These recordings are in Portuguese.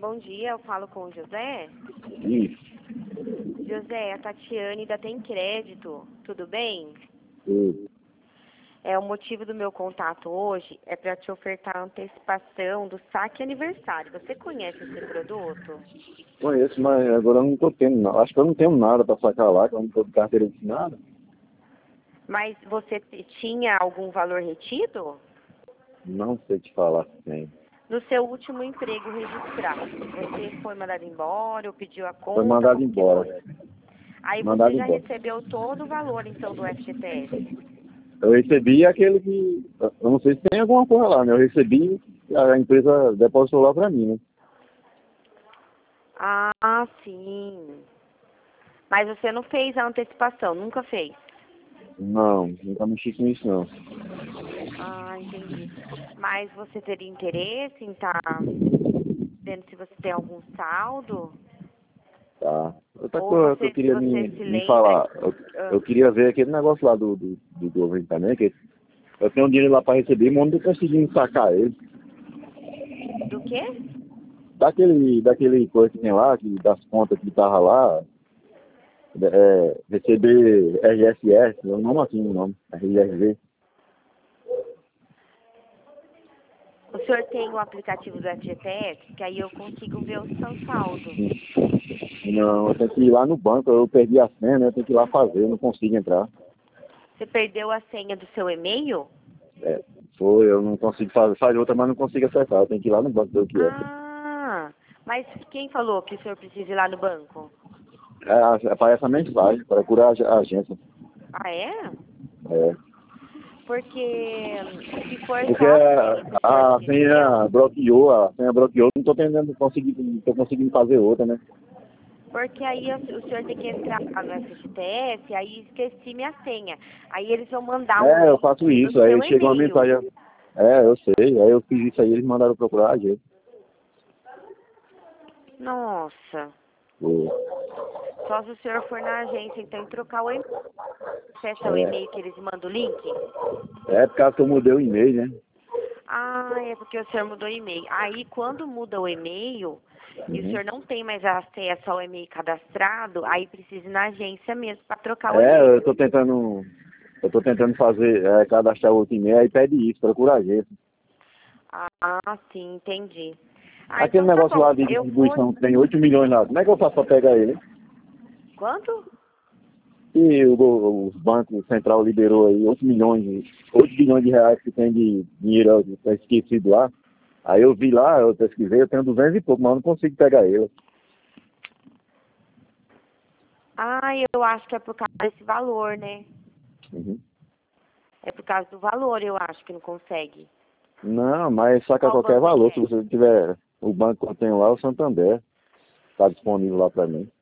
bom dia, eu falo com o José. Isso. José, a Tatiane da Tem Crédito, tudo bem? Isso. O motivo do meu contato hoje é para te ofertar a antecipação do saque aniversário. Você conhece esse produto? Conheço, mas agora eu não tô tendo nada. Acho que eu não tenho nada para sacar lá, que eu não tô de carteira de nada. Mas você tinha algum valor retido? Não sei te falar se tem. No seu último emprego registrado, você foi mandado embora ou pediu a conta? Foi mandado Como que embora. foi? Aí Mandado você já embora. recebeu todo o valor, então, do FGTS? Eu recebi aquele que... Eu não sei se tem alguma coisa lá, né? Eu recebi, a empresa depositou lá para mim, né? Ah, sim. Mas você não fez a antecipação, nunca fez? Não, nunca mexi com isso, não. Ah, entendi. Mas você teria interesse em estar vendo se você tem algum saldo? Tá. Outra Ou coisa que eu você, se queria você se me lembra... falar, eu queria ver aquele negócio lá do governo também, que eu tenho um dinheiro lá para receber, mas não tô conseguindo sacar ele. Do quê? Daquele coisa que tem lá, das contas que tava lá, receber RSS, é o nome assim, o nome, RSV. O senhor tem o aplicativo do FGTS, que aí eu consigo ver o seu saldo. Não, eu tenho que ir lá no banco, eu perdi a senha, né? Eu tenho que ir lá fazer, eu não consigo entrar. Você perdeu a senha do seu e-mail? É, eu não consigo fazer outra, mas não consigo acessar, eu tenho que ir lá no banco ver o que é. Ah, mas quem falou que o senhor precisa ir lá no banco? Aparece a mensagem, procurar a agência. Ah, é? É. Porque se for Porque só a senha que o senhor perdeu, a senha bloqueou, não não tô conseguindo fazer outra, né? porque aí o senhor tem que entrar no FGTS, aí esqueci minha senha. Aí eles vão mandar um Eu link faço no isso, aí seu chegou uma e-mail. mensagem, eu sei, aí eu fiz isso aí, eles mandaram procurar a agência. Nossa, Pô, só se o senhor for na agência, então, e trocar o e-mail. Acessa o É, e-mail que eles mandam o link? é por causa que eu mudei o e-mail, né? Ah, é porque o senhor mudou o e-mail. Aí, quando muda o e-mail, e o Uhum. senhor não tem mais acesso ao e-mail cadastrado, aí precisa ir na agência mesmo para trocar o e-mail. Eu tô tentando fazer, cadastrar outro e-mail, aí pede isso, procura a agência. Ah, sim, entendi. Ah, Aquele então tá negócio lá bom. de Eu vou... distribuição que tem 8 milhões lá, como é que eu faço pra pegar ele, hein? Quanto? E os bancos central liberou aí 8 bilhões de reais que tem de dinheiro esquecido lá. Aí eu vi lá, eu pesquisei, eu tenho 200 e pouco, mas eu não consigo pegar ele. Ah, eu acho que é por causa desse valor, né? Uhum. É por causa do valor, eu acho que não consegue. Não, mas saca Qual qualquer banco que valor. Se é? você tiver o banco que eu tenho lá, o Santander, está disponível lá para mim.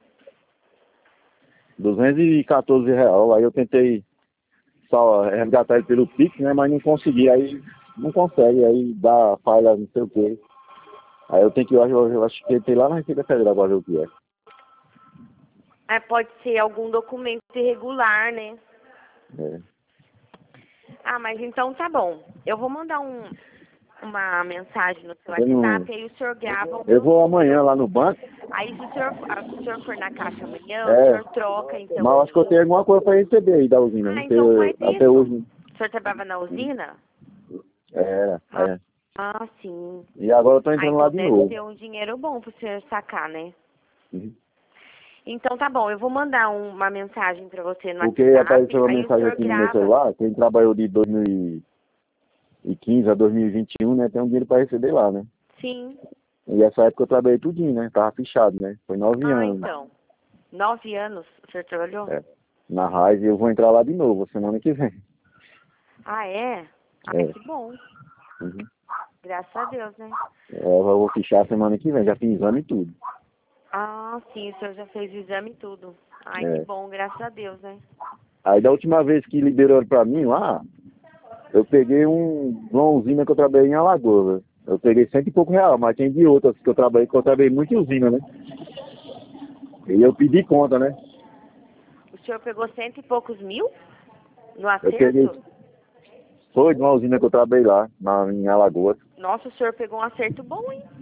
214 real. Aí eu tentei só resgatar ele pelo Pix, né? Mas não consegui. Aí não consegue, aí dá falha, não sei o quê. Aí eu tenho que, eu acho que tem lá na Receita Federal para ver o que é. É, pode ser algum documento irregular, né? É. Ah, mas então tá bom. Eu vou mandar uma mensagem no seu Eu, não, WhatsApp, aí o senhor grava o eu meu vou amanhã número. lá no banco, Aí se o senhor for na caixa amanhã, o é, senhor troca então mas eu o acho que eu tenho link. alguma coisa para receber aí da usina, Ah, não então sei, faz até isso. hoje. O senhor trabalhava na usina? É, Ah, é. sim. E agora eu tô Ah, entrando lá então de deve novo. ser um dinheiro bom pro senhor sacar, né? Uhum. Então tá bom, eu vou mandar uma mensagem pra você no Porque WhatsApp, apareceu uma aí o mensagem senhor aqui no meu grava. celular, quem trabalhou de 2015 a 2021, né, tem um dinheiro para receber lá, né? Sim. E essa época eu trabalhei tudinho, né? Tava fechado, né? Foi 9 Ah, anos, então. 9 anos o senhor trabalhou? é, na raiz e eu vou entrar lá de novo semana que vem. Ah, é? Ai, É. que bom. Uhum. Graças a Deus, né? Eu vou fechar semana que vem, já fiz exame e tudo. Ah, sim, o senhor já fez o exame e tudo. Ai, que É. bom, graças a Deus, né? Aí da última vez que liberou pra mim lá, eu peguei uma usina que eu trabalhei em Alagoas. Eu peguei cento e pouco real, mas tem de outras que eu trabalhei muito em usina, né? E eu pedi conta, né? O senhor pegou 100 e poucos mil no Eu peguei, acerto? foi de uma usina que eu trabalhei lá, em Alagoas. Nossa, o senhor pegou um acerto bom, hein?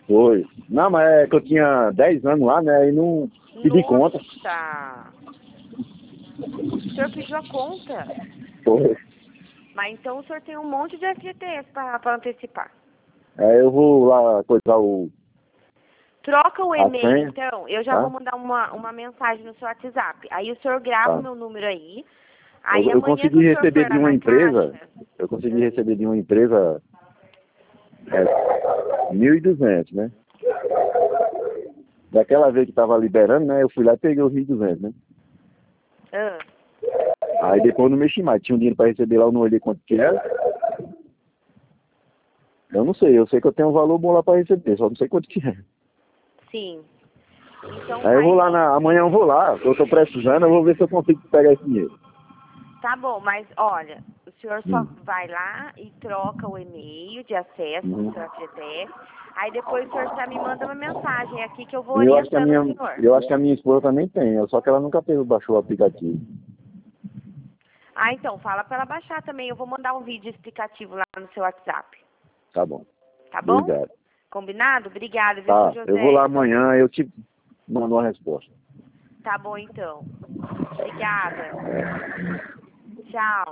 Foi. Não, mas é que eu tinha 10 anos lá, né? E não pedi conta. Nossa! O senhor pediu a conta. Foi. Mas então o senhor tem um monte de FGTS para antecipar. Aí eu vou lá coisar Troca o a e-mail, senha, então. Eu já vou tá? mandar uma mensagem no seu WhatsApp. Aí o senhor grava o Tá. meu número aí. Eu, Aí eu amanhã que consegui o senhor receber for de lá uma na empresa, caixa... eu consegui receber de uma empresa 1.200, né? Daquela vez que tava liberando, né? Eu fui lá e peguei os 1.200, né? Ah, Aí depois eu não mexi mais. Tinha um dinheiro para receber lá, eu não olhei quanto que era. Eu sei que eu tenho um valor bom lá para receber, só não sei quanto que é. sim. Então Aí eu vou faz lá, isso. amanhã eu vou lá, eu tô precisando, eu vou ver se eu consigo pegar esse dinheiro. Tá bom, mas olha, o senhor só Hum. vai lá e troca o e-mail de acesso do Uhum. seu FGTS. Aí depois o senhor já me manda uma mensagem aqui que eu vou E orientando o senhor. eu acho que a minha esposa também tem, só que ela nunca baixou o aplicativo. Ah, então, fala para ela baixar também. Eu vou mandar um vídeo explicativo lá no seu WhatsApp. Tá bom. Tá bom? Obrigado. Combinado? Obrigada, viu, seu Tá, eu vou lá José? amanhã, eu te mando uma resposta. Tá bom, então. Obrigada. Tchau.